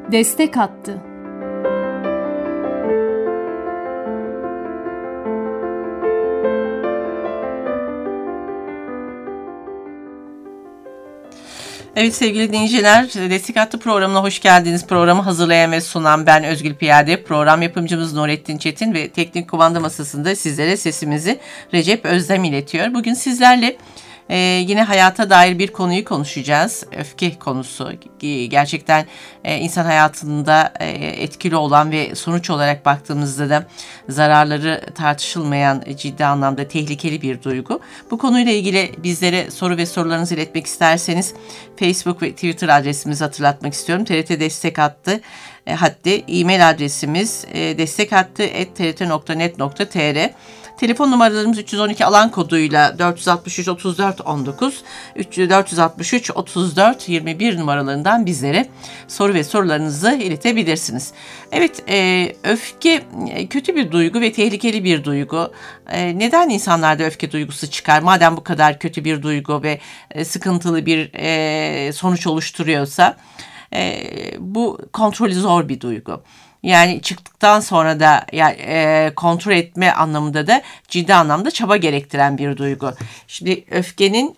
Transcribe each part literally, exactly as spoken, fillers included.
Destek Hattı. Evet sevgili dinleyiciler, Destek Hattı programına hoş geldiniz. Programı hazırlayan ve sunan ben Özgül Piyade. Program yapımcımız Nurettin Çetin ve teknik kumanda masasında sizlere sesimizi Recep Özdem iletiyor. Bugün sizlerle Ee, yine hayata dair bir konuyu konuşacağız. Öfke konusu. Gerçekten e, insan hayatında e, etkili olan ve sonuç olarak baktığımızda da zararları tartışılmayan, ciddi anlamda tehlikeli bir duygu. Bu konuyla ilgili bizlere soru ve sorularınızı iletmek isterseniz Facebook ve Twitter adresimizi hatırlatmak istiyorum. T R T Destek Hattı e, hattı e-mail adresimiz e, destekhattı at t r t nokta net nokta t r. Telefon numaralarımız üç yüz on iki alan koduyla dört yüz altmış üç otuz dört on dokuz, dört yüz altmış üç otuz dört yirmi bir numaralarından bizlere soru ve sorularınızı iletebilirsiniz. Evet, e, öfke kötü bir duygu ve tehlikeli bir duygu. E, neden insanlarda öfke duygusu çıkar? Madem bu kadar kötü bir duygu ve e, sıkıntılı bir e, sonuç oluşturuyorsa, e, bu kontrolü zor bir duygu. Yani çıktıktan sonra da yani, e, kontrol etme anlamında da ciddi anlamda çaba gerektiren bir duygu. Şimdi öfkenin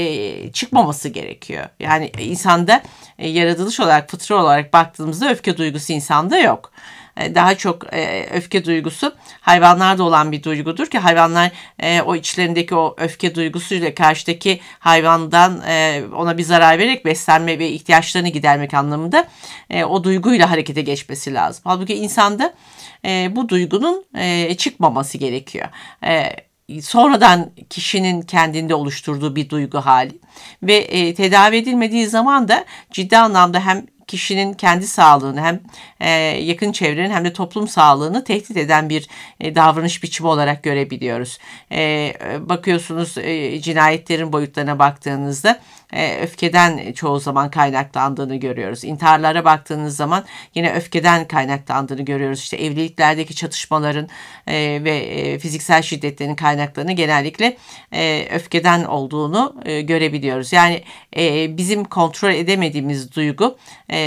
e, çıkmaması gerekiyor. Yani insanda e, yaratılış olarak, fıtri olarak baktığımızda öfke duygusu insanda yok. Daha çok e, öfke duygusu hayvanlarda olan bir duygudur ki hayvanlar e, o içlerindeki o öfke duygusuyla karşıdaki hayvandan e, ona bir zarar vererek beslenme ve ihtiyaçlarını gidermek anlamında e, o duyguyla harekete geçmesi lazım. Halbuki insanda e, bu duygunun e, çıkmaması gerekiyor. E, sonradan kişinin kendinde oluşturduğu bir duygu hali ve e, tedavi edilmediği zaman da ciddi anlamda hem kişinin kendi sağlığını hem e, yakın çevrenin hem de toplum sağlığını tehdit eden bir e, davranış biçimi olarak görebiliyoruz. E, bakıyorsunuz e, cinayetlerin boyutlarına baktığınızda e, öfkeden çoğu zaman kaynaklandığını görüyoruz. İntiharlara baktığınız zaman yine öfkeden kaynaklandığını görüyoruz. İşte evliliklerdeki çatışmaların e, ve e, fiziksel şiddetlerin kaynaklarını genellikle e, öfkeden olduğunu e, görebiliyoruz. Yani e, bizim kontrol edemediğimiz duygu e,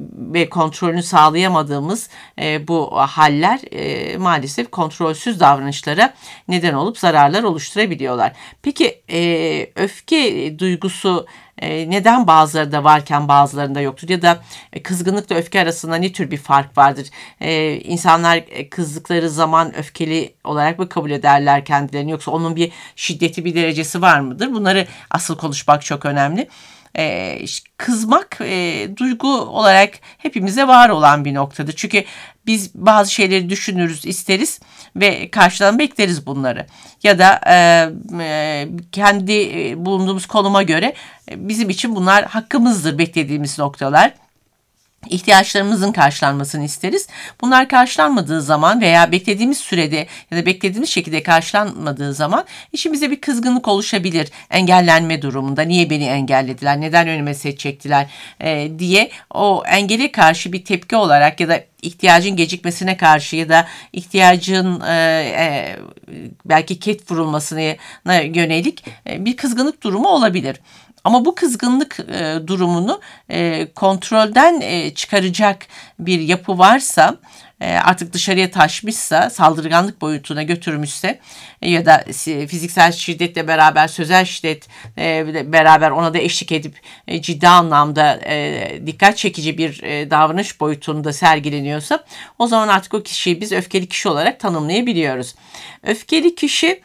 ve kontrolünü sağlayamadığımız e, bu haller e, maalesef kontrolsüz davranışlara neden olup zararlar oluşturabiliyorlar. Peki e, öfke duygusu e, neden bazılarında varken bazılarında yoktur? Ya da e, kızgınlıkla öfke arasında ne tür bir fark vardır? E, insanlar kızdıkları zaman öfkeli olarak mı kabul ederler kendilerini, yoksa onun bir şiddeti, bir derecesi var mıdır? Bunları asıl konuşmak çok önemli. Ee, kızmak e, duygu olarak hepimize var olan bir noktadır. Çünkü biz bazı şeyleri düşünürüz, isteriz ve karşıdan bekleriz bunları. Ya da e, e, kendi bulunduğumuz konuma göre e, bizim için bunlar hakkımızdır, beklediğimiz noktalar. İhtiyaçlarımızın karşılanmasını isteriz. Bunlar karşılanmadığı zaman veya beklediğimiz sürede ya da beklediğimiz şekilde karşılanmadığı zaman içimizde bir kızgınlık oluşabilir. Engellenme durumunda niye beni engellediler, neden önüme set çektiler e, diye o engele karşı bir tepki olarak ya da ihtiyacın gecikmesine karşı ya da ihtiyacın e, e, belki ket vurulmasına yönelik e, bir kızgınlık durumu olabilir. Ama bu kızgınlık e, durumunu e, kontrolden e, çıkaracak bir yapı varsa, e, artık dışarıya taşmışsa, saldırganlık boyutuna götürmüşse e, ya da fiziksel şiddetle beraber sözel şiddet e, beraber ona da eşlik edip e, ciddi anlamda e, dikkat çekici bir e, davranış boyutunda sergileniyorsa, o zaman artık o kişiyi biz öfkeli kişi olarak tanımlayabiliyoruz. Öfkeli kişi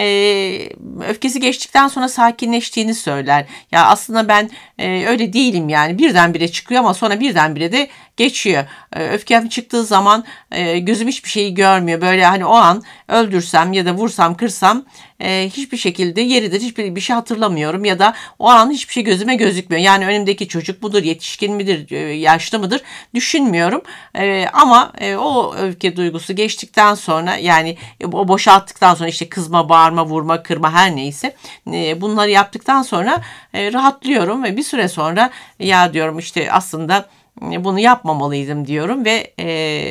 Ee, öfkesi geçtikten sonra sakinleştiğini söyler. Ya aslında ben e, öyle değilim yani, birdenbire çıkıyor ama sonra birdenbire de geçiyor. Ee, öfkem çıktığı zaman e, gözüm hiçbir şeyi görmüyor. Böyle hani o an öldürsem ya da vursam, kırsam e, hiçbir şekilde yeridir, hiçbir bir şey hatırlamıyorum ya da o an hiçbir şey gözüme gözükmüyor. Yani önümdeki çocuk mudur, yetişkin midir, e, yaşlı mıdır düşünmüyorum. E, ama e, o öfke duygusu geçtikten sonra, yani e, o boşalttıktan sonra, işte kızma, bağırma, vurma, kırma her neyse e, bunları yaptıktan sonra e, rahatlıyorum ve bir süre sonra ya diyorum işte aslında bunu yapmamalıydım diyorum ve e,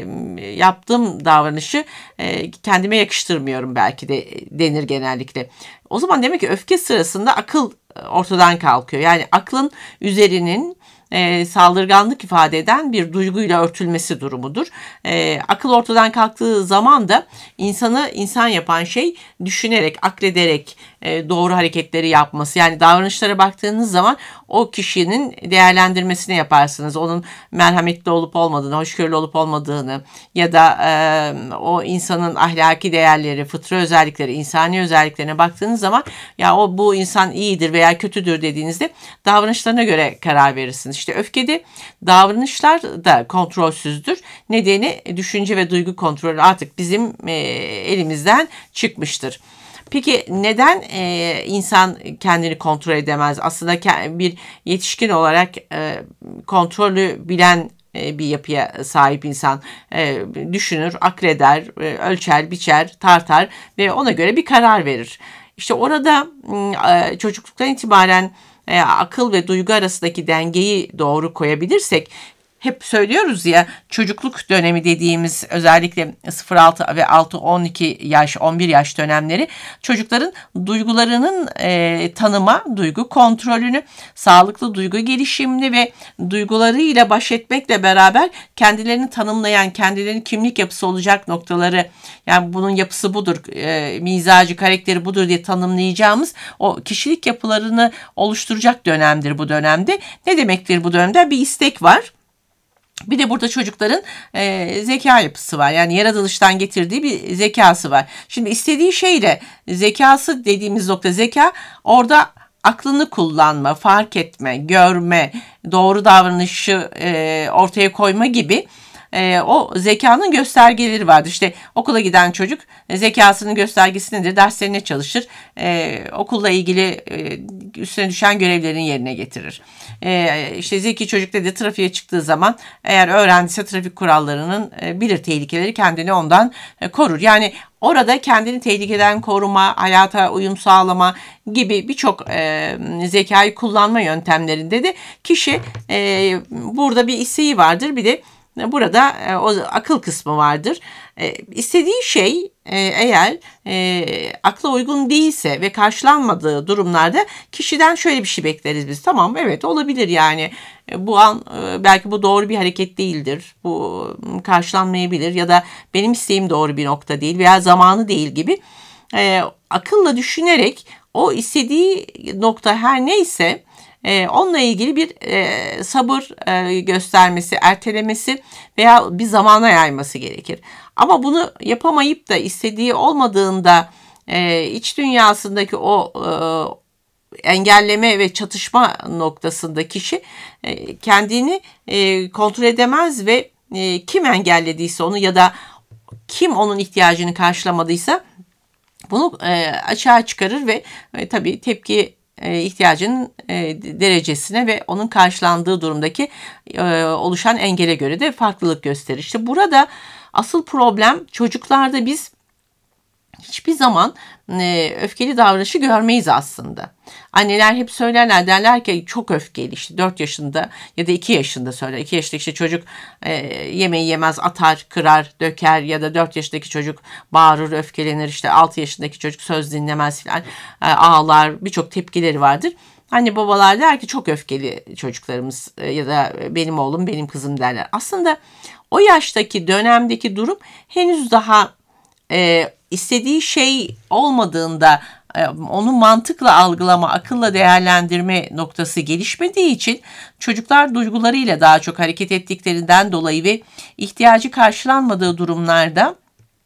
yaptığım davranışı e, kendime yakıştırmıyorum belki de denir genellikle. O zaman demek ki öfke sırasında akıl ortadan kalkıyor. Yani aklın üzerinin e, saldırganlık ifade eden bir duyguyla örtülmesi durumudur. E, akıl ortadan kalktığı zaman da insanı insan yapan şey düşünerek, aklederek e, doğru hareketleri yapması. Yani davranışlara baktığınız zaman o kişinin değerlendirmesini yaparsınız. Onun merhametli olup olmadığını, hoşgörülü olup olmadığını ya da e, o insanın ahlaki değerleri, fıtri özellikleri, insani özelliklerine baktığınız zaman ya o bu insan iyidir veya kötüdür dediğinizde davranışlarına göre karar verirsiniz. İşte öfkede davranışlar da kontrolsüzdür. Nedeni düşünce ve duygu kontrolü artık bizim e, elimizden çıkmıştır. Peki neden e, insan kendini kontrol edemez? Aslında bir yetişkin olarak e, kontrolü bilen e, bir yapıya sahip insan e, düşünür, akleder, e, ölçer, biçer, tartar ve ona göre bir karar verir. İşte orada e, çocukluktan itibaren e, akıl ve duygu arasındaki dengeyi doğru koyabilirsek, hep söylüyoruz ya, çocukluk dönemi dediğimiz özellikle sıfır altı ve altı on iki yaş, on bir yaş dönemleri çocukların duygularının e, tanıma, duygu kontrolünü, sağlıklı duygu gelişimini ve duygularıyla baş etmekle beraber kendilerini tanımlayan, kendilerinin kimlik yapısı olacak noktaları, yani bunun yapısı budur, e, mizacı, karakteri budur diye tanımlayacağımız o kişilik yapılarını oluşturacak dönemdir bu dönemde. Ne demektir bu dönemde? Bir istek var. Bir de burada çocukların e, zeka yapısı var. Yani yaratılıştan getirdiği bir zekası var. Şimdi istediği şeyle zekası dediğimiz nokta, zeka orada aklını kullanma, fark etme, görme, doğru davranışı e, ortaya koyma gibi e, o zekanın göstergeleri vardır. İşte okula giden çocuk e, zekasının göstergesi nedir? Derslerine çalışır, e, okulla ilgili e, üstüne düşen görevlerini yerine getirir. E, işte zeki çocuk dedi, trafiğe çıktığı zaman eğer öğrendiyse trafik kurallarının e, bilir tehlikeleri, kendini ondan e, korur. Yani orada kendini tehlikeden koruma, hayata uyum sağlama gibi birçok e, zekayı kullanma yöntemlerinde de kişi e, burada bir isteği vardır. Bir de burada e, o akıl kısmı vardır. E, istediği şey e, eğer e, akla uygun değilse ve karşılanmadığı durumlarda kişiden şöyle bir şey bekleriz biz. Tamam, evet, olabilir yani e, bu an e, belki bu doğru bir hareket değildir. Bu karşılanmayabilir ya da benim isteğim doğru bir nokta değil veya zamanı değil gibi e, akılla düşünerek o istediği nokta her neyse Ee, onunla ilgili bir e, sabır e, göstermesi, ertelemesi veya bir zamana yayması gerekir. Ama bunu yapamayıp da istediği olmadığında e, iç dünyasındaki o e, engelleme ve çatışma noktasında kişi e, kendini e, kontrol edemez ve e, kim engellediyse onu ya da kim onun ihtiyacını karşılamadıysa bunu e, açığa çıkarır ve e, tabii tepki ihtiyacının derecesine ve onun karşılandığı durumdaki oluşan engele göre de farklılık gösterir. İşte burada asıl problem, çocuklarda biz hiçbir zaman öfkeli davranışı görmeyiz aslında. Anneler hep söylerler, derler ki çok öfkeli, işte dört yaşında ya da iki yaşında söyler. iki yaşındaki işte çocuk e, yemeği yemez, atar, kırar, döker ya da dört yaşındaki çocuk bağırır, öfkelenir. İşte altı yaşındaki çocuk söz dinlemez filan, e, ağlar, birçok tepkileri vardır. Anne babalar der ki çok öfkeli çocuklarımız e, ya da benim oğlum, benim kızım derler. Aslında o yaştaki dönemdeki durum henüz daha e, istediği şey olmadığında onu mantıkla algılama, akılla değerlendirme noktası gelişmediği için çocuklar duygularıyla daha çok hareket ettiklerinden dolayı ve ihtiyacı karşılanmadığı durumlarda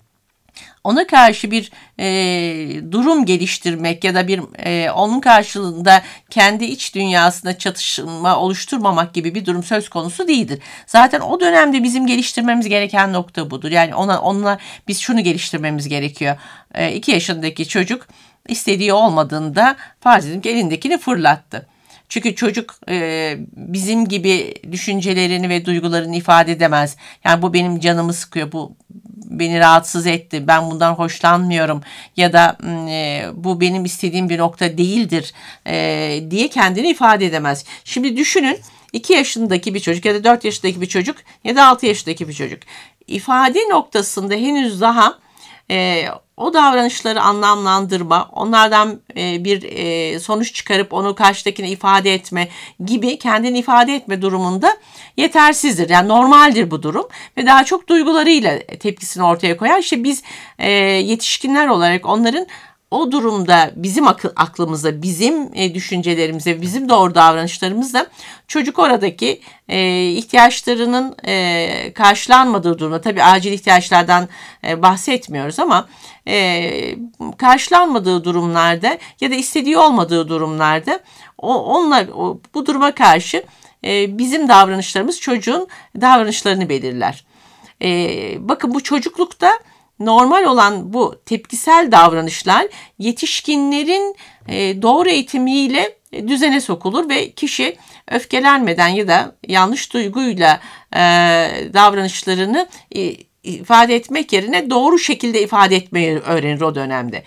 ona karşı bir e, durum geliştirmek ya da bir e, onun karşılığında kendi iç dünyasında çatışma oluşturmamak gibi bir durum söz konusu değildir. Zaten o dönemde bizim geliştirmemiz gereken nokta budur. Yani ona onunla biz şunu geliştirmemiz gerekiyor. E, iki yaşındaki çocuk istediği olmadığında farz edin ki elindekini fırlattı. Çünkü çocuk e, bizim gibi düşüncelerini ve duygularını ifade edemez. Yani bu benim canımı sıkıyor, bu beni rahatsız etti, ben bundan hoşlanmıyorum ya da e, bu benim istediğim bir nokta değildir e, diye kendini ifade edemez. Şimdi düşünün, iki yaşındaki bir çocuk ya da dört yaşındaki bir çocuk ya da altı yaşındaki bir çocuk ifade noktasında henüz daha e, o davranışları anlamlandırma, onlardan e, bir e, sonuç çıkarıp onu karşıdakine ifade etme gibi kendini ifade etme durumunda yetersizdir. Yani normaldir bu durum ve daha çok duygularıyla tepkisini ortaya koyar. İşte biz e, yetişkinler olarak onların o durumda bizim akıl, aklımızda, bizim e, düşüncelerimize, bizim doğru davranışlarımızla çocuk oradaki e, ihtiyaçlarının e, karşılanmadığı durumda, tabii acil ihtiyaçlardan e, bahsetmiyoruz ama e, karşılanmadığı durumlarda ya da istediği olmadığı durumlarda o, onlar o, bu duruma karşı e, bizim davranışlarımız çocuğun davranışlarını belirler. E, bakın bu çocuklukta normal olan bu tepkisel davranışlar yetişkinlerin e, doğru eğitimiyle düzene sokulur ve kişi öfkelenmeden ya da yanlış duyguyla e, davranışlarını e, ifade etmek yerine doğru şekilde ifade etmeyi öğrenir o dönemde.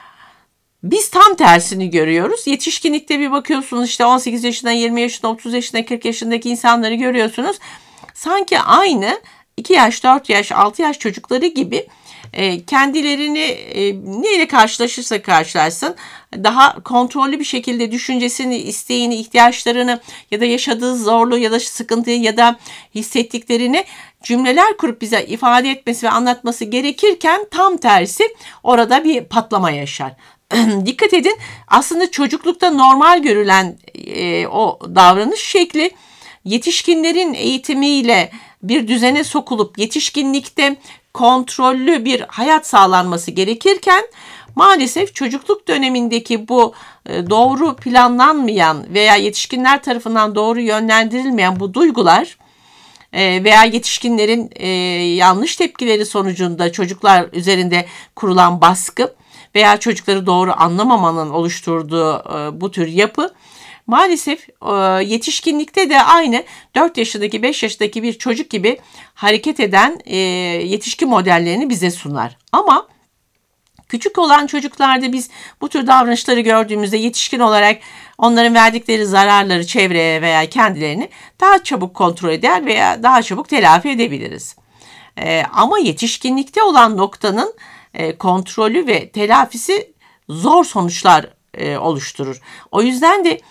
Biz tam tersini görüyoruz. Yetişkinlikte bir bakıyorsunuz, işte on sekiz yaşında, yirmi yaşında, otuz yaşında, kırk yaşındaki insanları görüyorsunuz. Sanki aynı iki yaş, dört yaş, altı yaş çocukları gibi kendilerini e, neyle karşılaşırsa karşılaşsın daha kontrollü bir şekilde düşüncesini, isteğini, ihtiyaçlarını ya da yaşadığı zorluğu ya da sıkıntıyı ya da hissettiklerini cümleler kurup bize ifade etmesi ve anlatması gerekirken tam tersi orada bir patlama yaşar. Dikkat edin, aslında çocuklukta normal görülen e, o davranış şekli yetişkinlerin eğitimiyle bir düzene sokulup yetişkinlikte kontrollü bir hayat sağlanması gerekirken maalesef çocukluk dönemindeki bu doğru planlanmayan veya yetişkinler tarafından doğru yönlendirilmeyen bu duygular veya yetişkinlerin yanlış tepkileri sonucunda çocuklar üzerinde kurulan baskı veya çocukları doğru anlamamanın oluşturduğu bu tür yapı maalesef yetişkinlikte de aynı dört yaşındaki, beş yaşındaki bir çocuk gibi hareket eden yetişkin modellerini bize sunar. Ama küçük olan çocuklarda biz bu tür davranışları gördüğümüzde yetişkin olarak onların verdikleri zararları çevreye veya kendilerini daha çabuk kontrol eder veya daha çabuk telafi edebiliriz. Ama yetişkinlikte olan noktanın kontrolü ve telafisi zor sonuçlar oluşturur. O yüzden de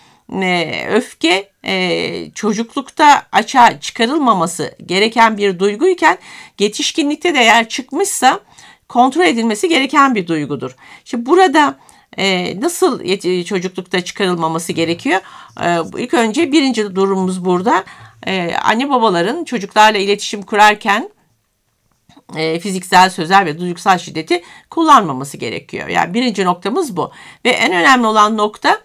öfke çocuklukta açığa çıkarılmaması gereken bir duyguyken yetişkinlikte de eğer çıkmışsa kontrol edilmesi gereken bir duygudur. Şimdi burada nasıl çocuklukta çıkarılmaması gerekiyor? İlk önce birinci durumumuz burada anne babaların çocuklarla iletişim kurarken fiziksel, sözel ve duygusal şiddeti kullanmaması gerekiyor. Yani birinci noktamız bu ve en önemli olan nokta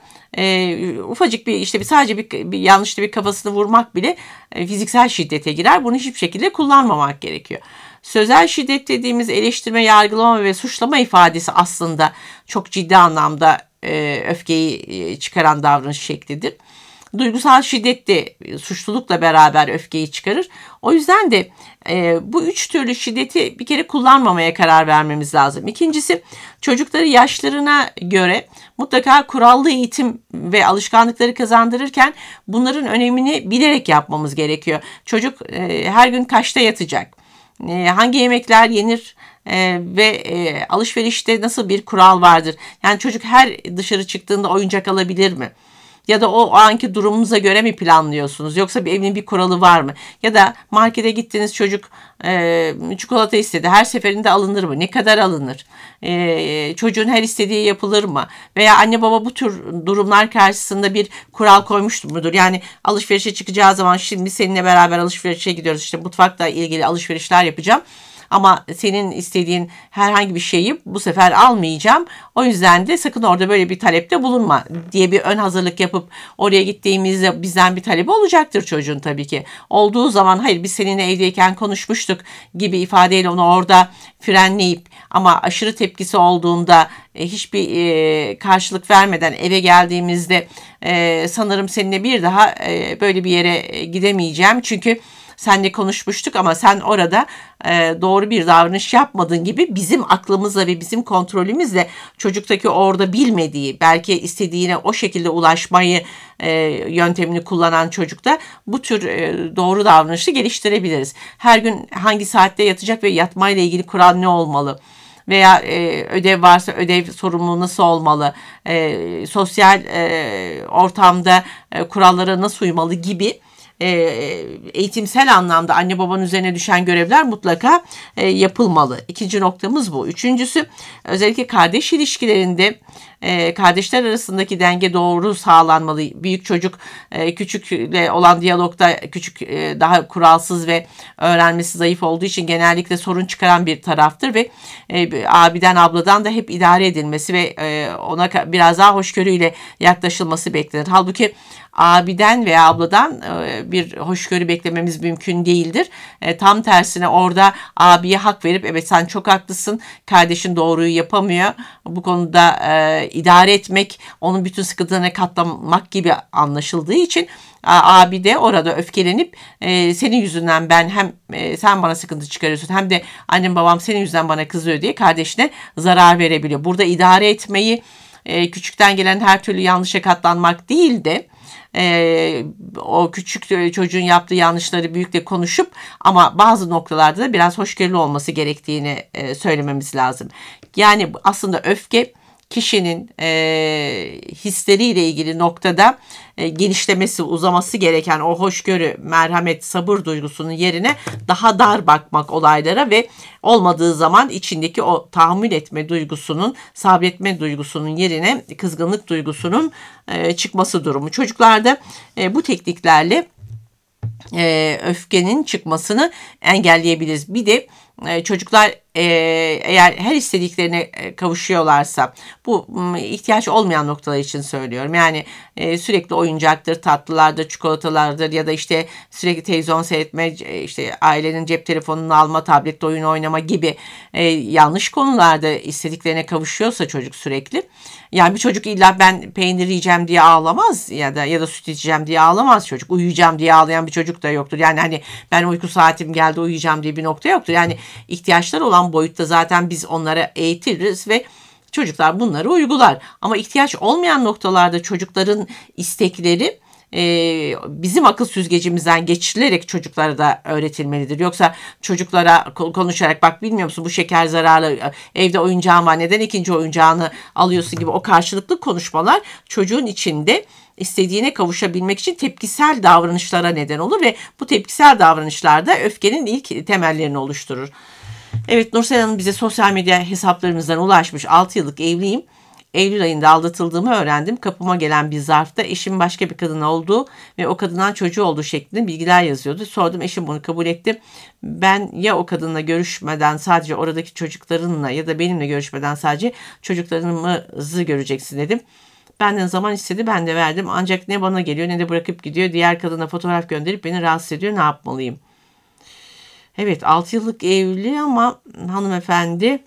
E, ufacık bir işte bir sadece bir, bir yanlışlı bir kafasını vurmak bile e, fiziksel şiddete girer. Bunu hiçbir şekilde kullanmamak gerekiyor. Sözel şiddet dediğimiz eleştirme, yargılama ve suçlama ifadesi aslında çok ciddi anlamda e, öfkeyi e, çıkaran davranış şeklidir. Duygusal şiddet de suçlulukla beraber öfkeyi çıkarır. O yüzden de e, bu üç türlü şiddeti bir kere kullanmamaya karar vermemiz lazım. İkincisi, çocukları yaşlarına göre mutlaka kurallı eğitim ve alışkanlıkları kazandırırken bunların önemini bilerek yapmamız gerekiyor. Çocuk e, her gün kaçta yatacak? E, hangi yemekler yenir? Ee, ve e, alışverişte nasıl bir kural vardır? Yani çocuk her dışarı çıktığında oyuncak alabilir mi? Ya da o, o anki durumunuza göre mi planlıyorsunuz? Yoksa bir evin bir kuralı var mı? Ya da markete gittiniz, çocuk e, çikolata istedi. Her seferinde alınır mı? Ne kadar alınır? E, çocuğun her istediği yapılır mı? Veya anne baba bu tür durumlar karşısında bir kural koymuş mudur? Yani alışverişe çıkacağı zaman şimdi seninle beraber alışverişe gidiyoruz. İşte mutfakla ilgili alışverişler yapacağım. Ama senin istediğin herhangi bir şeyi bu sefer almayacağım. O yüzden de sakın orada böyle bir talepte bulunma diye bir ön hazırlık yapıp oraya gittiğimizde bizden bir talebi olacaktır çocuğun tabii ki. Olduğu zaman hayır biz seninle evdeyken konuşmuştuk gibi ifadeyle onu orada frenleyip ama aşırı tepkisi olduğunda e, hiçbir e, karşılık vermeden eve geldiğimizde e, sanırım seninle bir daha e, böyle bir yere gidemeyeceğim. Çünkü seninle konuşmuştuk ama sen orada e, doğru bir davranış yapmadığın gibi bizim aklımızla ve bizim kontrolümüzle çocuktaki orada bilmediği, belki istediğine o şekilde ulaşmayı e, yöntemini kullanan çocukta bu tür e, doğru davranışı geliştirebiliriz. Her gün hangi saatte yatacak ve yatmayla ilgili kural ne olmalı? veya e, ödev varsa ödev sorumluluğu nasıl olmalı, e, sosyal e, ortamda e, kurallara nasıl uymalı gibi eğitimsel anlamda anne babanın üzerine düşen görevler mutlaka yapılmalı. İkinci noktamız bu. Üçüncüsü, özellikle kardeş ilişkilerinde kardeşler arasındaki denge doğru sağlanmalı. Büyük çocuk küçükle olan diyalogda küçük daha kuralsız ve öğrenmesi zayıf olduğu için genellikle sorun çıkaran bir taraftır ve abiden abladan da hep idare edilmesi ve ona biraz daha hoşgörüyle yaklaşılması beklenir. Halbuki abiden veya abladan bir hoşgörü beklememiz mümkün değildir. Tam tersine orada abiye hak verip evet sen çok haklısın, kardeşin doğruyu yapamıyor, bu konuda e, idare etmek, onun bütün sıkıntılarına katlanmak gibi anlaşıldığı için abi de orada öfkelenip e, senin yüzünden ben hem e, sen bana sıkıntı çıkarıyorsun hem de annem babam senin yüzünden bana kızıyor diye kardeşine zarar verebiliyor. Burada idare etmeyi e, küçükten gelen her türlü yanlışa katlanmak değil de Ee, o küçük çocuğun yaptığı yanlışları büyükle konuşup ama bazı noktalarda da biraz hoşgörülü olması gerektiğini e, söylememiz lazım. Yani aslında öfke kişinin e, hisleriyle ilgili noktada e, genişlemesi, uzaması gereken o hoşgörü, merhamet, sabır duygusunun yerine daha dar bakmak olaylara ve olmadığı zaman içindeki o tahammül etme duygusunun, sabretme duygusunun yerine kızgınlık duygusunun e, çıkması durumu. Çocuklarda e, bu tekniklerle e, öfkenin çıkmasını engelleyebiliriz. Bir de e, çocuklar e, eğer her istediklerine e, kavuşuyorlarsa, bu m, ihtiyaç olmayan noktalar için söylüyorum. Yani e, sürekli oyuncaktır, tatlılardır, çikolatalardır ya da işte sürekli televizyon seyretme, e, işte ailenin cep telefonunu alma, tablette oyun oynama gibi e, yanlış konularda istediklerine kavuşuyorsa çocuk sürekli. Yani bir çocuk illa ben peynir yiyeceğim diye ağlamaz ya da ya da süt içeceğim diye ağlamaz çocuk. Uyuyacağım diye ağlayan bir çocuk da yoktur. Yani hani ben uyku saatim geldi uyuyacağım diye bir nokta yoktur. Yani ihtiyaçlar olan boyutta zaten biz onlara eğitiriz ve çocuklar bunları uygular. Ama ihtiyaç olmayan noktalarda çocukların istekleri e, bizim akıl süzgecimizden geçirilerek çocuklara da öğretilmelidir. Yoksa çocuklara konuşarak bak bilmiyor musun bu şeker zararlı, evde oyuncağın var neden ikinci oyuncağını alıyorsun gibi o karşılıklı konuşmalar çocuğun içinde istediğine kavuşabilmek için tepkisel davranışlara neden olur ve bu tepkisel davranışlarda öfkenin ilk temellerini oluşturur. Evet, Nursel Hanım bize sosyal medya hesaplarımızdan ulaşmış. altı yıllık evliyim. Eylül ayında aldatıldığımı öğrendim. Kapıma gelen bir zarfta eşim başka bir kadın olduğu ve o kadından çocuğu olduğu şeklinde bilgiler yazıyordu. Sordum, eşim bunu kabul etti. Ben ya o kadınla görüşmeden sadece oradaki çocuklarınla ya da benimle görüşmeden sadece çocuklarımızı göreceksin dedim. Benden zaman istedi, ben de verdim. Ancak ne bana geliyor ne de bırakıp gidiyor. Diğer kadına fotoğraf gönderip beni rahatsız ediyor. Ne yapmalıyım? Evet, altı yıllık evli ama hanımefendi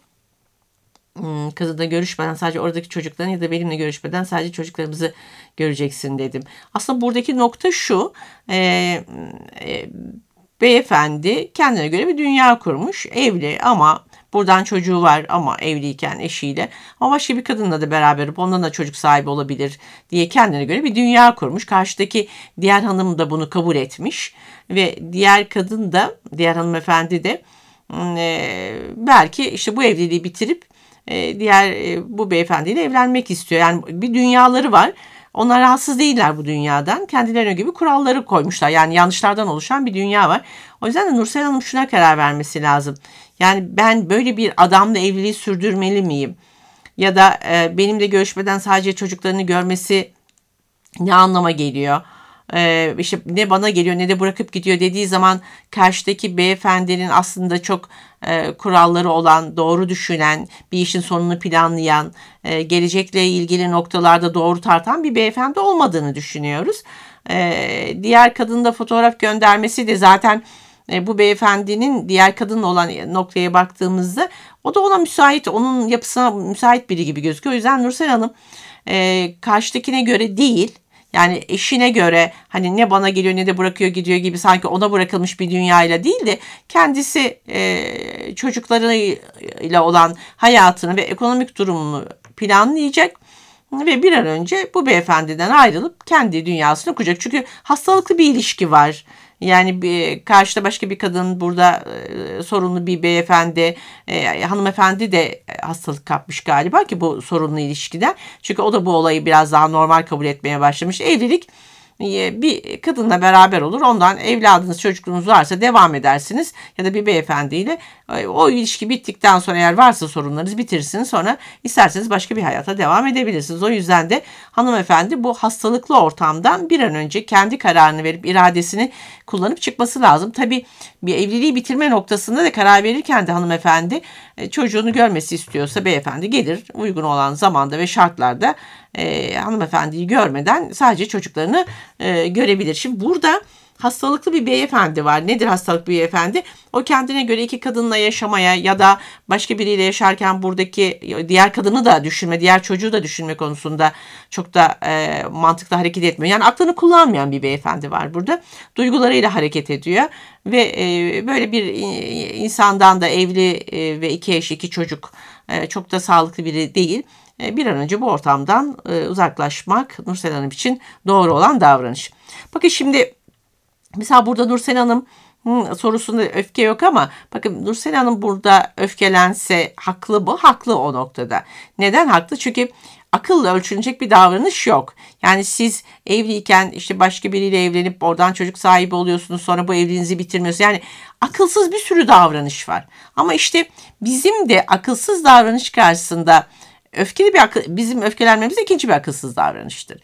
kadınla görüşmeden sadece oradaki çocukların ya da benimle görüşmeden sadece çocuklarımızı göreceksin dedim. Aslında buradaki nokta şu, e, e, beyefendi kendine göre bir dünya kurmuş, evli ama buradan çocuğu var ama evliyken eşiyle ama başka bir kadınla da beraber olup ondan da çocuk sahibi olabilir diye kendine göre bir dünya kurmuş. Karşıdaki diğer hanım da bunu kabul etmiş ve diğer kadın da, diğer hanımefendi de e, belki işte bu evliliği bitirip e, diğer e, bu beyefendiyle evlenmek istiyor. Yani bir dünyaları var. Onlar rahatsız değiller bu dünyadan. Kendilerine gibi kuralları koymuşlar. Yani yanlışlardan oluşan bir dünya var. O yüzden de Nursel Hanım şuna karar vermesi lazım. Yani ben böyle bir adamla evliliği sürdürmeli miyim? Ya da e, benimle görüşmeden sadece çocuklarını görmesi ne anlama geliyor? E, işte ne bana geliyor ne de bırakıp gidiyor dediği zaman karşıdaki beyefendinin aslında çok e, kuralları olan, doğru düşünen, bir işin sonunu planlayan, e, gelecekle ilgili noktalarda doğru tartan bir beyefendi olmadığını düşünüyoruz. E, diğer kadının da fotoğraf göndermesi de zaten e, bu beyefendinin diğer kadınla olan noktaya baktığımızda o da ona müsait, onun yapısına müsait biri gibi gözüküyor. O yüzden Nursel Hanım e, karşıdakine göre değil, yani eşine göre hani ne bana geliyor ne de bırakıyor gidiyor gibi sanki ona bırakılmış bir dünyayla değil de kendisi e, çocuklarıyla olan hayatını ve ekonomik durumunu planlayacak ve bir an önce bu beyefendiden ayrılıp kendi dünyasını kuracak. Çünkü hastalıklı bir ilişki var. Yani bir, karşıda başka bir kadın, burada e, sorunlu bir beyefendi, e, hanımefendi de hastalık kapmış galiba ki bu sorunlu ilişkiden. Çünkü o da bu olayı biraz daha normal kabul etmeye başlamış. Evlilik bir kadınla beraber olur. Ondan evladınız, çocukluğunuz varsa devam edersiniz. Ya da bir beyefendiyle o ilişki bittikten sonra eğer varsa sorunlarınız bitirirsiniz. Sonra isterseniz başka bir hayata devam edebilirsiniz. O yüzden de hanımefendi bu hastalıklı ortamdan bir an önce kendi kararını verip iradesini kullanıp çıkması lazım. Tabii bir evliliği bitirme noktasında da karar verirken de hanımefendi çocuğunu görmesi istiyorsa beyefendi gelir uygun olan zamanda ve şartlarda e, hanımefendiyi görmeden sadece çocuklarını e, görebilir. Şimdi burada hastalıklı bir beyefendi var. Nedir hastalıklı bir beyefendi? O kendine göre iki kadınla yaşamaya ya da başka biriyle yaşarken buradaki diğer kadını da düşünme, diğer çocuğu da düşünme konusunda çok da e, mantıklı hareket etmiyor. Yani aklını kullanmayan bir beyefendi var burada. Duygularıyla hareket ediyor ve e, böyle bir insandan da evli e, ve iki eş, iki çocuk e, çok da sağlıklı biri değil. E, bir an önce bu ortamdan e, uzaklaşmak Nursel Hanım için doğru olan davranış. Bakın şimdi mesela burada Nursel Hanım hmm, sorusunda öfke yok ama bakın Nursel Hanım burada öfkelense haklı mı? Haklı o noktada. Neden haklı? Çünkü akılla ölçülecek bir davranış yok. Yani siz evliyken işte başka biriyle evlenip oradan çocuk sahibi oluyorsunuz, sonra bu evliliğinizi bitirmiyorsunuz. Yani akılsız bir sürü davranış var. Ama işte bizim de akılsız davranış karşısında öfkeli bir akıl, bizim öfkelenmemiz ikinci bir akılsız davranıştır.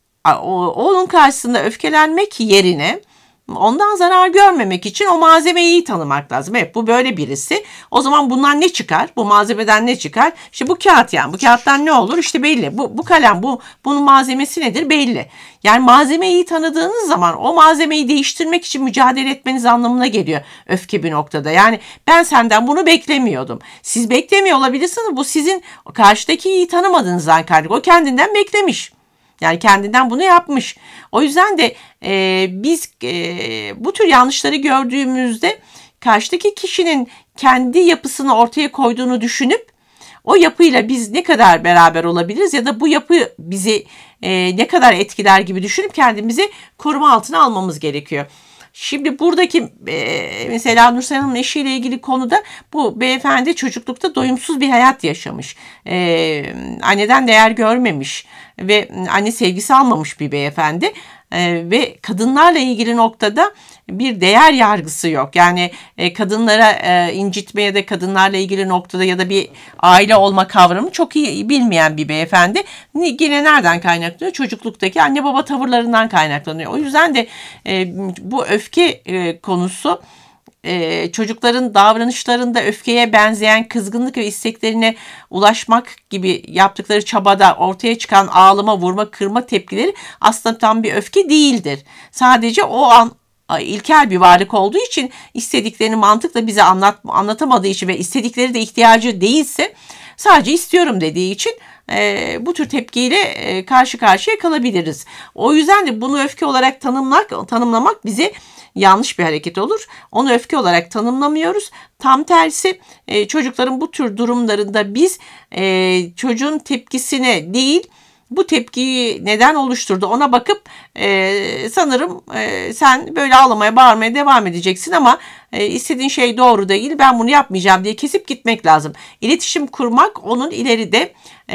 O, onun karşısında öfkelenmek yerine ondan zarar görmemek için o malzemeyi iyi tanımak lazım. Evet, bu böyle birisi. O zaman bundan ne çıkar? Bu malzemeden ne çıkar? İşte bu kağıt, yani bu kağıttan ne olur? İşte belli. Bu, bu kalem, bu bunun malzemesi nedir? Belli. Yani malzemeyi iyi tanıdığınız zaman o malzemeyi değiştirmek için mücadele etmeniz anlamına geliyor öfke bir noktada. Yani ben senden bunu beklemiyordum. Siz beklemiyor olabilirsiniz. Bu sizin karşıdaki iyi tanımadığınızdan kaynaklı. O kendinden beklemiş. Yani kendinden bunu yapmış. O yüzden de e, biz e, bu tür yanlışları gördüğümüzde karşıdaki kişinin kendi yapısını ortaya koyduğunu düşünüp o yapıyla biz ne kadar beraber olabiliriz ya da bu yapı bizi e, ne kadar etkiler gibi düşünüp kendimizi koruma altına almamız gerekiyor. Şimdi buradaki e, mesela Nursel Hanım'ın eşiyle ilgili konuda bu beyefendi çocuklukta doyumsuz bir hayat yaşamış. E, anneden değer görmemiş ve anne sevgisi almamış bir beyefendi. Ee, ve kadınlarla ilgili noktada bir değer yargısı yok. Yani e, kadınlara e, incitme ya da kadınlarla ilgili noktada ya da bir aile olma kavramı çok iyi bilmeyen bir beyefendi. Yine nereden kaynaklanıyor? Çocukluktaki anne baba tavırlarından kaynaklanıyor. O yüzden de e, bu öfke e, konusu Ee, çocukların davranışlarında öfkeye benzeyen kızgınlık ve isteklerine ulaşmak gibi yaptıkları çabada ortaya çıkan ağlama, vurma, kırma tepkileri aslında tam bir öfke değildir. Sadece o an ilkel bir varlık olduğu için istediklerini mantıkla bize anlat, anlatamadığı için ve istedikleri de ihtiyacı değilse sadece istiyorum dediği için e, bu tür tepkiyle e, karşı karşıya kalabiliriz. O yüzden de bunu öfke olarak tanımlamak, tanımlamak bize yanlış bir hareket olur. Onu öfke olarak tanımlamıyoruz. Tam tersi e, çocukların bu tür durumlarında biz e, çocuğun tepkisine değil, bu tepkiyi neden oluşturdu ona bakıp e, sanırım e, sen böyle ağlamaya bağırmaya devam edeceksin ama e, istediğin şey doğru değil, ben bunu yapmayacağım diye kesip gitmek lazım. İletişim kurmak onun ileride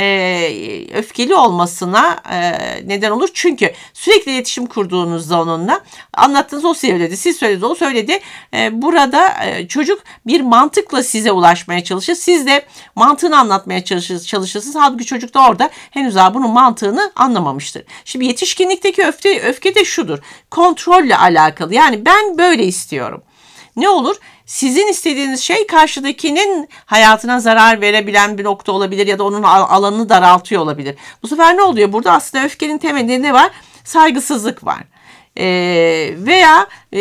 e, öfkeli olmasına e, neden olur. Çünkü sürekli iletişim kurduğunuzda onunla anlattığınız o söyledi, siz söyledi, o söyledi. E, burada e, çocuk bir mantıkla size ulaşmaya çalışır. Siz de mantığını anlatmaya çalışırsınız. çalışırsınız. Halbuki çocuk da orada henüz daha bunun mantığını anlamamıştır. Şimdi yetişkinlikteki öfke, öfke de şudur. Kontrolle alakalı. Yani ben böyle istiyorum. Ne olur? Sizin istediğiniz şey karşıdakinin hayatına zarar verebilen bir nokta olabilir ya da onun alanını daraltıyor olabilir. Bu sefer ne oluyor? Burada aslında öfkenin temelinde ne var? Saygısızlık var. Ee, veya e,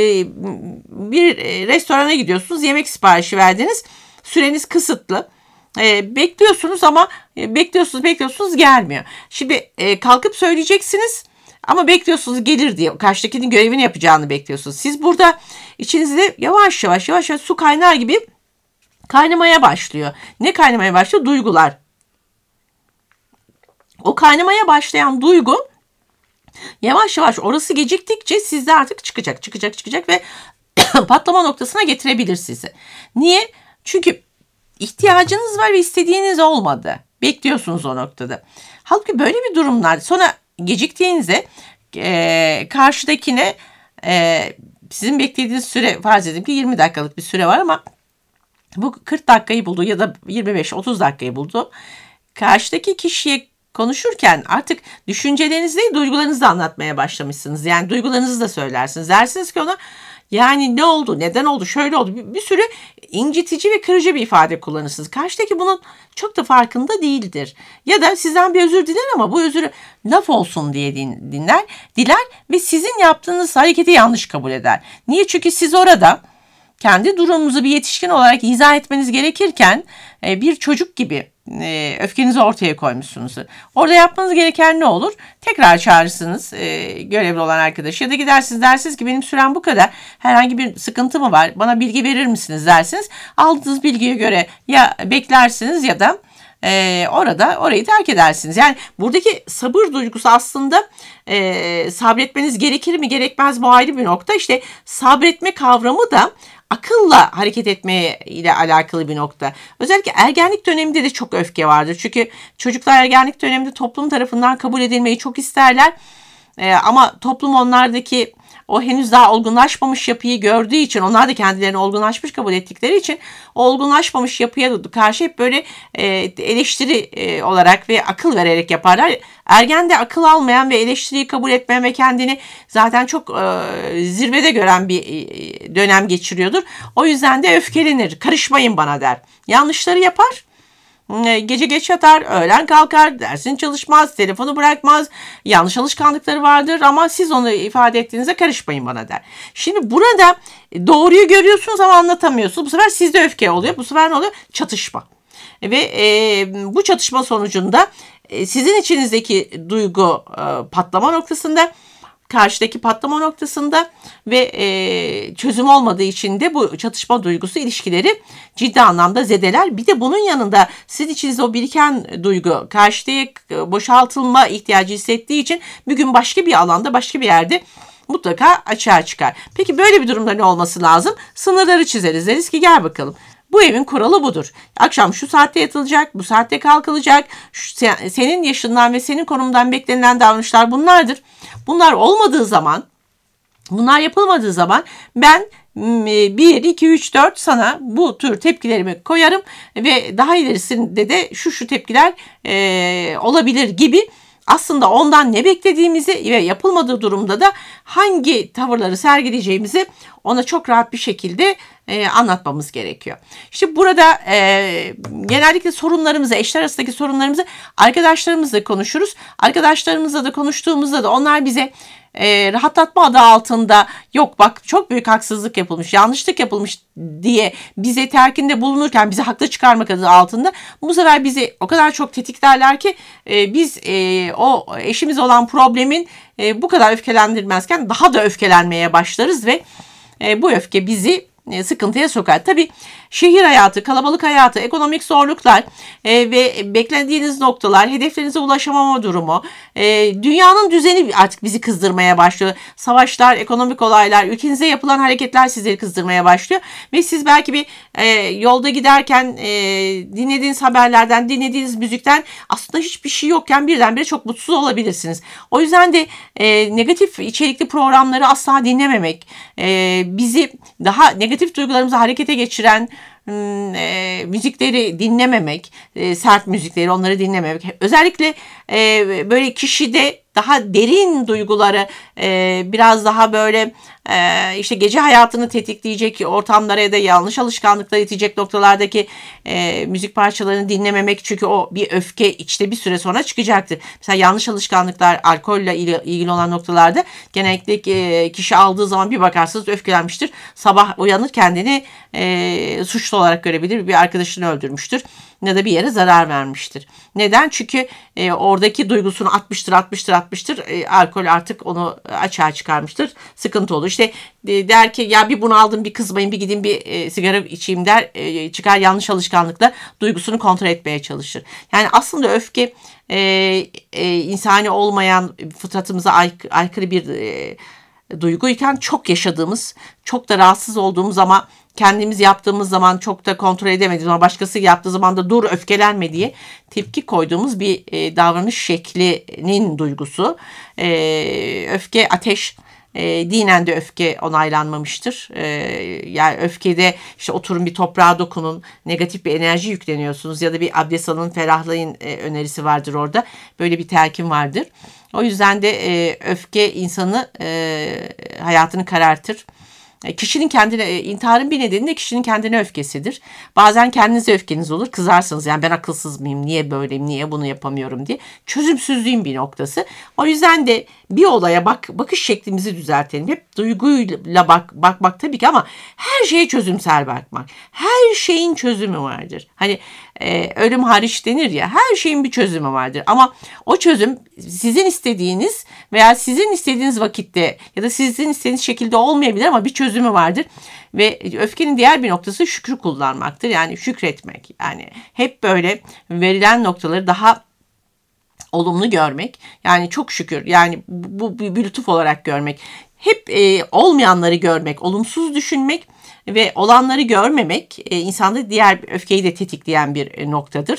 bir restorana gidiyorsunuz, yemek siparişi verdiniz, süreniz kısıtlı. E, bekliyorsunuz ama e, bekliyorsunuz bekliyorsunuz gelmiyor. Şimdi e, kalkıp söyleyeceksiniz ama bekliyorsunuz gelir diye. Karşıdakinin görevini yapacağını bekliyorsunuz. Siz burada içinizde yavaş yavaş yavaş yavaş su kaynar gibi kaynamaya başlıyor. Ne kaynamaya başlıyor? Duygular. O kaynamaya başlayan duygu yavaş yavaş orası geciktikçe sizde artık çıkacak, çıkacak, çıkacak ve patlama noktasına getirebilir sizi. Niye? Çünkü ihtiyacınız var ve istediğiniz olmadı. Bekliyorsunuz o noktada. Halbuki böyle bir durumlar sonra geciktiğinizde e, karşıdakine e, sizin beklediğiniz süre farz edin ki yirmi dakikalık bir süre var ama bu kırk dakikayı buldu ya da yirmi beş otuz dakikayı buldu. Karşıdaki kişiye konuşurken artık düşüncelerinizi değil duygularınızı da anlatmaya başlamışsınız. Yani duygularınızı da söylersiniz. Dersiniz ki ona yani ne oldu, neden oldu, şöyle oldu. Bir, bir sürü incitici ve kırıcı bir ifade kullanırsınız. Karşıdaki bunun çok da farkında değildir. Ya da sizden bir özür diler ama bu özürü laf olsun diye din, dinler, diler ve sizin yaptığınız hareketi yanlış kabul eder. Niye? Çünkü siz orada kendi durumunuzu bir yetişkin olarak izah etmeniz gerekirken bir çocuk gibi öfkenizi ortaya koymuşsunuz. Orada yapmanız gereken ne olur? Tekrar çağırırsınız görevli olan arkadaşı ya da gidersiniz dersiniz ki benim sürem bu kadar. Herhangi bir sıkıntı mı var? Bana bilgi verir misiniz dersiniz. Aldığınız bilgiye göre ya beklersiniz ya da Ee, orada orayı terk edersiniz. Yani buradaki sabır duygusu aslında e, sabretmeniz gerekir mi gerekmez mi ayrı bir nokta. İşte sabretme kavramı da akılla hareket etmeye ile alakalı bir nokta. Özellikle ergenlik döneminde de çok öfke vardır. Çünkü çocuklar ergenlik döneminde toplum tarafından kabul edilmeyi çok isterler. Ee, ama toplum onlardaki o henüz daha olgunlaşmamış yapıyı gördüğü için, onlar da kendilerini olgunlaşmış kabul ettikleri için o olgunlaşmamış yapıya karşı hep böyle e, eleştiri e, olarak ve akıl vererek yaparlar. Ergen de akıl almayan ve eleştiriyi kabul etmeyen ve kendini zaten çok e, zirvede gören bir e, dönem geçiriyordur. O yüzden de öfkelenir. Karışmayın bana der. Yanlışları yapar. Gece geç yatar, öğlen kalkar, dersini çalışmaz, telefonu bırakmaz, yanlış alışkanlıkları vardır ama siz onu ifade ettiğinizde karışmayın bana der. Şimdi burada doğruyu görüyorsunuz ama anlatamıyorsunuz. Bu sefer sizde öfke oluyor. Bu sefer ne oluyor? Çatışma. Ve e, bu çatışma sonucunda e, sizin içinizdeki duygu e, patlama noktasında, karşıdaki patlama noktasında ve e, çözüm olmadığı için de bu çatışma duygusu ilişkileri ciddi anlamda zedeler. Bir de bunun yanında sizin içinizde o biriken duygu karşıya boşaltılma ihtiyacı hissettiği için bir gün başka bir alanda, başka bir yerde mutlaka açığa çıkar. Peki böyle bir durumda ne olması lazım? Sınırları çizeriz. Deriz ki gel bakalım. Bu evin kuralı budur. Akşam şu saatte yatılacak, bu saatte kalkılacak. Şu, senin yaşından ve senin konumundan beklenilen davranışlar bunlardır. Bunlar olmadığı zaman, bunlar yapılmadığı zaman ben bir, iki, üç, dört sana bu tür tepkilerimi koyarım ve daha ilerisinde de şu şu tepkiler e, olabilir gibi aslında ondan ne beklediğimizi ve yapılmadığı durumda da hangi tavırları sergileyeceğimizi ona çok rahat bir şekilde e, anlatmamız gerekiyor. İşte burada e, genellikle sorunlarımızı, eşler arasındaki sorunlarımızı arkadaşlarımızla konuşuruz. Arkadaşlarımızla da konuştuğumuzda da onlar bize e, rahatlatma adı altında yok bak çok büyük haksızlık yapılmış, yanlışlık yapılmış diye bize telkinde bulunurken bizi haklı çıkarmak adı altında bu sefer bizi o kadar çok tetiklerler ki e, biz e, o eşimiz olan problemin e, bu kadar öfkelendirmezken daha da öfkelenmeye başlarız ve e, bu öfke bizi sıkıntıya sokar. Tabii şehir hayatı, kalabalık hayatı, ekonomik zorluklar e, ve beklediğiniz noktalar, hedeflerinize ulaşamama durumu, e, dünyanın düzeni artık bizi kızdırmaya başlıyor. Savaşlar, ekonomik olaylar, ülkenize yapılan hareketler sizleri kızdırmaya başlıyor. Ve siz belki bir e, yolda giderken e, dinlediğiniz haberlerden, dinlediğiniz müzikten aslında hiçbir şey yokken birdenbire çok mutsuz olabilirsiniz. O yüzden de e, negatif içerikli programları asla dinlememek, e, bizi daha negatif negatif duygularımızı harekete geçiren e, müzikleri dinlememek, e, sert müzikleri onları dinlememek. Özellikle e, böyle kişide daha derin duyguları e, biraz daha böyle e, işte gece hayatını tetikleyecek ortamlara ya da yanlış alışkanlıklara itecek noktalardaki e, müzik parçalarını dinlememek. Çünkü o bir öfke içte bir süre sonra çıkacaktır. Mesela yanlış alışkanlıklar alkolle ilgili olan noktalarda genellikle e, kişi aldığı zaman bir bakarsınız öfkelenmiştir. Sabah uyanır kendini e, suçlu olarak görebilir. Bir arkadaşını öldürmüştür. ya da bir yere zarar vermiştir. Neden? Çünkü e, oradaki duygusunu atmıştır, atmıştır, atmıştır. E, alkol artık onu açığa çıkarmıştır. Sıkıntı olur. İşte e, der ki ya bir bunu aldım, bir kızmayın, bir gideyim bir e, sigara içeyim der. E, çıkar yanlış alışkanlıkla duygusunu kontrol etmeye çalışır. Yani aslında öfke e, e, insani olmayan, fıtratımıza ayk- aykırı bir e, duyguyken çok yaşadığımız, çok da rahatsız olduğumuz ama kendimiz yaptığımız zaman çok da kontrol edemediğimiz ama başkası yaptığı zaman da dur öfkelenme diye tepki koyduğumuz bir e, davranış şeklinin duygusu. E, öfke ateş. E, dinen de öfke onaylanmamıştır. E, yani öfkede işte oturun bir toprağa dokunun, negatif bir enerji yükleniyorsunuz ya da bir abdest alın, ferahlayın e, önerisi vardır orada. Böyle bir telkin vardır. O yüzden de e, öfke insanı e, hayatını karartır. Kişinin kendine, intiharın bir nedeni de kişinin kendine öfkesidir. Bazen kendinize öfkeniz olur, kızarsınız. Yani ben akılsız mıyım, niye böyleyim, niye bunu yapamıyorum diye. Çözümsüzlüğün bir noktası. O yüzden de bir olaya bak, bakış şeklimizi düzeltelim. Hep duyguyla bak, bakmak tabii ki ama her şeye çözümsel bakmak. Her şeyin çözümü vardır. Hani e, ölüm hariç denir ya, her şeyin bir çözümü vardır. Ama o çözüm sizin istediğiniz veya sizin istediğiniz vakitte ya da sizin istediğiniz şekilde olmayabilir ama bir çözümü vardır. Ve öfkenin diğer bir noktası şükrü kullanmaktır. Yani şükretmek. Yani hep böyle verilen noktaları daha olumlu görmek. Yani çok şükür. Yani bu bir, bir lütuf olarak görmek. Hep e, olmayanları görmek, olumsuz düşünmek ve olanları görmemek e, insanda diğer öfkeyi de tetikleyen bir e, noktadır.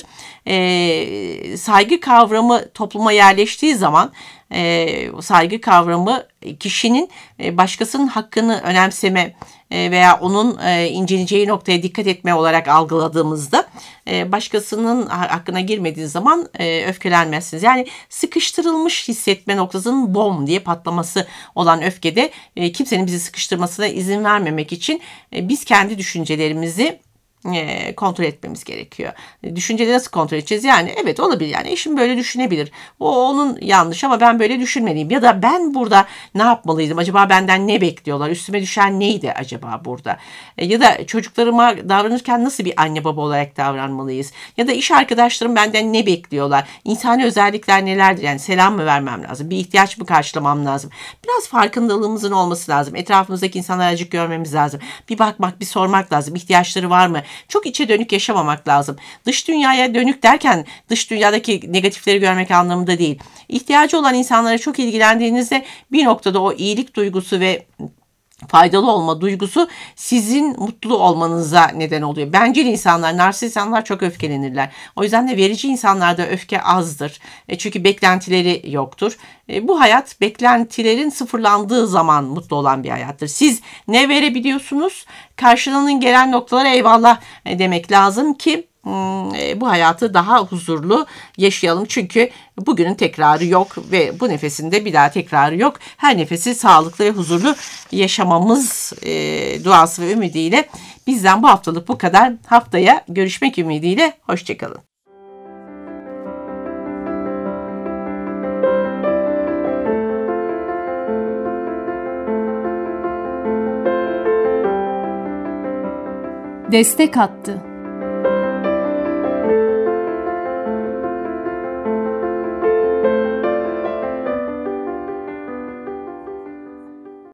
E, saygı kavramı topluma yerleştiği zaman e, saygı kavramı kişinin e, başkasının hakkını önemseme e, veya onun e, inceleyeceği noktaya dikkat etme olarak algıladığımızda e, başkasının hakkına girmediği zaman e, öfkelenmezsiniz. Yani sıkıştırılmış hissetme noktasının bom diye patlaması olan öfkede e, kimsenin bizi sıkıştırmasına izin vermemek için e, biz kendi düşüncelerimizi e, kontrol etmemiz gerekiyor. E, düşünceleri nasıl kontrol edeceğiz? Yani evet olabilir. Yani eşim böyle düşünebilir. O onun yanlış ama ben böyle düşünmeliyim. Ya da ben burada ne yapmalıydım? Acaba benden ne bekliyorlar? Üstüme düşen neydi acaba burada? E, ya da çocuklarıma davranırken nasıl bir anne baba olarak davranmalıyız? Ya da iş arkadaşlarım benden ne bekliyorlar? İnsani özellikler nelerdir? Yani selam mı vermem lazım? Bir ihtiyaç mı karşılamam lazım? Biraz farkındalığımızın olması lazım. Etrafımızdaki insanları azıcık görmemiz lazım. Bir bakmak, bir sormak lazım. İhtiyaçları var mı? Çok içe dönük yaşamamak lazım. Dış dünyaya dönük derken dış dünyadaki negatifleri görmek anlamında değil. İhtiyacı olan insanlara çok ilgilendiğinizde bir noktada o iyilik duygusu ve faydalı olma duygusu sizin mutlu olmanıza neden oluyor. Bencil insanlar, narsist insanlar çok öfkelenirler. O yüzden de verici insanlarda öfke azdır. E çünkü beklentileri yoktur. E bu hayat beklentilerin sıfırlandığı zaman mutlu olan bir hayattır. Siz ne verebiliyorsunuz? Karşılığının gelen noktalara eyvallah demek lazım ki bu hayatı daha huzurlu yaşayalım. Çünkü bugünün tekrarı yok ve bu nefesin de bir daha tekrarı yok. Her nefesi sağlıklı ve huzurlu yaşamamız e, duası ve ümidiyle bizden bu haftalık bu kadar. Haftaya görüşmek ümidiyle. Hoşçakalın. Destek attı.